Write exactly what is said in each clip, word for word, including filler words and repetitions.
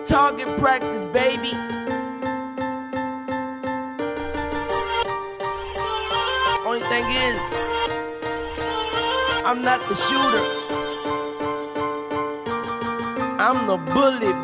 Target practice, baby. Only thing is, I'm not the shooter. I'm the bullet,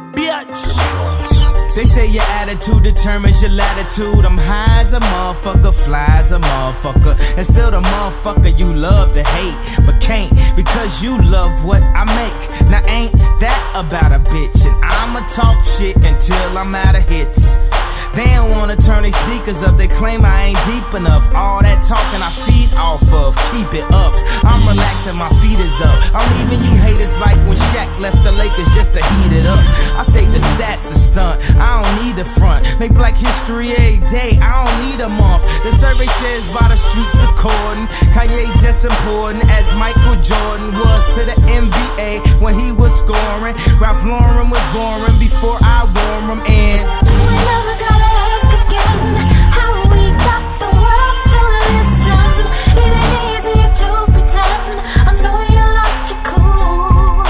bitch. They say your attitude determines your latitude. I'm high as a motherfucker, fly as a motherfucker, and still the motherfucker you love to hate, but can't because you love what I make. Now ain't that about a bitch? And I'ma talk shit until I'm out of hits. They don't wanna turn their speakers up, they claim I ain't deep enough. All that talking I feed off of, keep it up. I'm relaxing, my feet is up. I'm leaving you haters like when Shaq left the Lakers just to heat it up. I say the stats are stunt, I don't need a front. Make black history every day, I don't need a month. The survey says by the streets according, Kanye just important as Michael Jordan was to the N B A when he was scoring. Ralph Lauren was boring before I wore him. And you ain't never gotta ask again how we got the world to listen. It ain't easy to pretend. I know you lost your cool.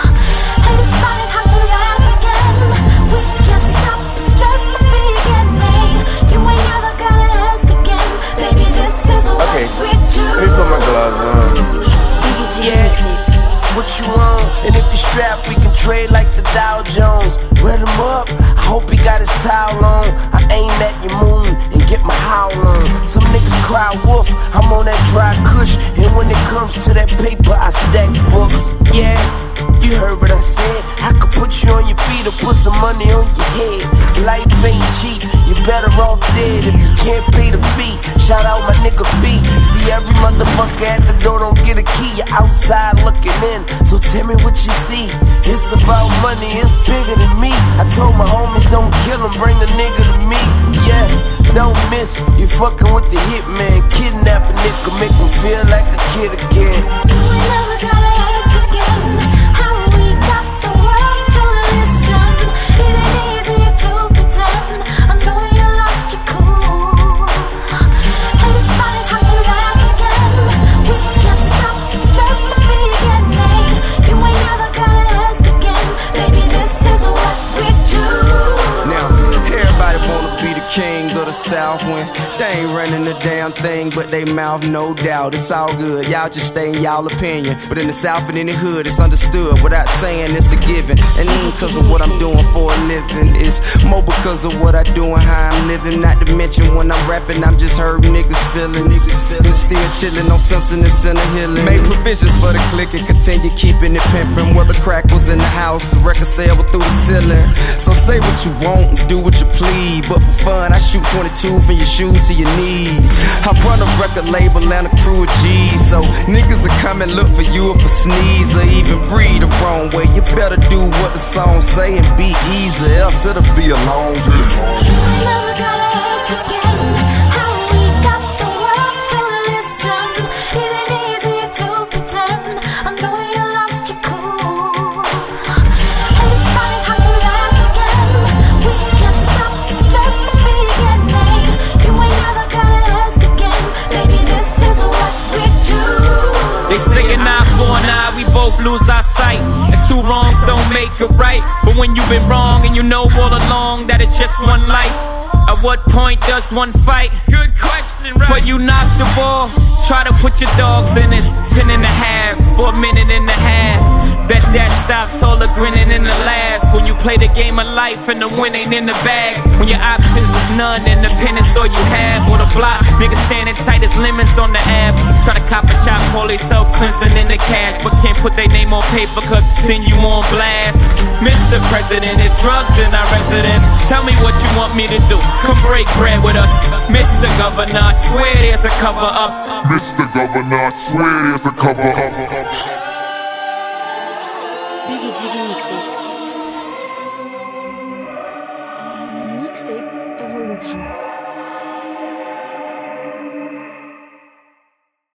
And it's funny how to laugh again. We can't stop, it's just the beginning. You ain't never gotta ask again. Baby, this is what okay, we do. let me put my gloves on. Yeah, what you want? And if you strap, we can trade like the Dow Jones. Wet him up, I hope he got his towel on. I aim at your moon and get my howl on. Some niggas cry wolf, I'm on that dry kush. And when it comes to that paper, I stack books. Yeah, you heard what I said. I could put you on your feet or put some money on your head. Life ain't cheap, you're better off dead if you can't pay the fee. Shout out my nigga Fee. See every motherfucker at the door don't get a key. You're outside looking in, so tell me what you see. It's about money, it's bigger than me. I told my homies don't kill him, bring the nigga to me. Yeah, don't miss, you fucking with the hitman. Kidnap a nigga, make him feel like a kid again. You ain't never gotta ask again how we got the world to listen. It ain't easy to pretend. I know you lost your cool. And it's funny how to laugh again. We can't stop, it's just the beginning. You ain't never gotta ask again. Baby, this is what we do. now, everybody wanna be the king of the South when they ain't running the damn thing but they mouth, no doubt. It's all good, y'all just stay in y'all opinion. But in the South and in the hood, it's understood without saying it's a given. And even cause of what I'm doing for a living, it's more because of what I do and how I'm living. Not to mention when I'm rapping, I'm just hurting niggas' feelings. And still chillin' on Simpson and Center Hill. Made provisions for the clique and continue keeping it pimpin'. Whether crack was in the house, a record sale through the ceiling. So say what you want and do what you please, but for fun, I shoot twenty-two from your shoe to your knees. I run a record label and a crew of G's, so niggas will come and look for you if a sneeze or even breathe the wrong way. You better do what the song say and be easy, else it'll be a long You ain't never gotta ask again how we got the world to listen. It ain't easy to pretend. I know you lost your cool. And it's funny how to laugh again. We can't stop, it's just the beginning. You ain't never gotta ask again. Baby, this is what we do. They say an eye for an eye, we both lose our sight. And two wrongs don't make it right. But when you've been wrong and you know all along that it's just one life, at what point does one fight? Good question, right? But you knock the ball, try to put your dogs in it. Ten and a halves for a minute and a half. Bet that stops all the grinning and the laughs. When you play the game of life and the win ain't in the bag. When your options is none and the pen is all you have. Or the block, niggas standing tight as lemons on the app. Try to cop a shot, call they self-cleansing in the cash. But can't put their name on paper cause then you on blast. Mister President, it's drugs in our residence. Tell me what you want me to do. Come break bread with us. Mister Governor, I swear there's a cover up. Mister Governor, I swear there's a cover up. Biggie Jiggy Mixtapes.